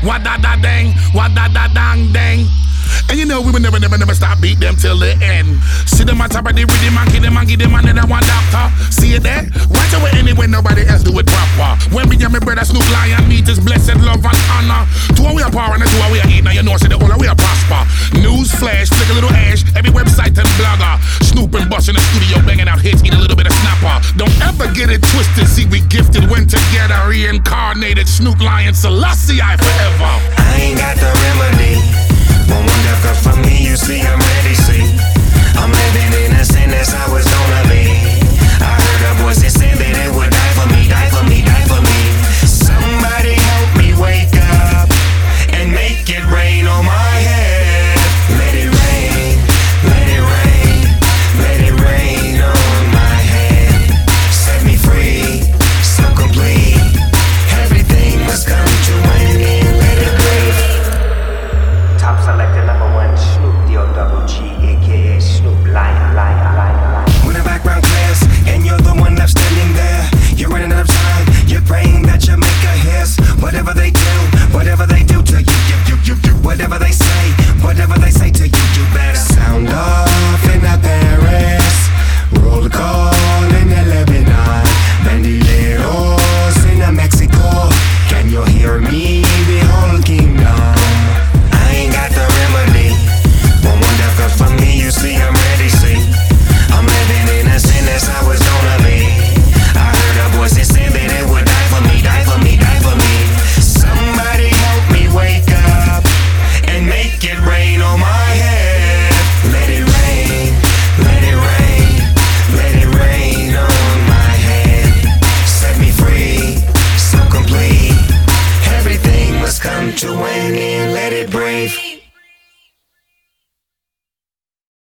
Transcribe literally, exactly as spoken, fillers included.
What da da dang, what da da dang dang. And you know we will never, never, never stop beat them till the end. See them on top of the rhythm and give them and give them and then I want doctor. See it there? Right away anyway, nobody else do it proper. When me and my brother Snoop Lion meet is blessed love and honor. To our we are power and to our we are eat. Now you know say the whole we are prosper. News flash, flick a little ash, every website and blogger. Snoop and Bust in the studio banging out hits, eat a little bit of snapper. Don't ever get it twisted, see we gifted when together. Reincarnated Snoop Lion Selassie I forever. I ain't got the remedy. But one deaf cut for me, you see I'm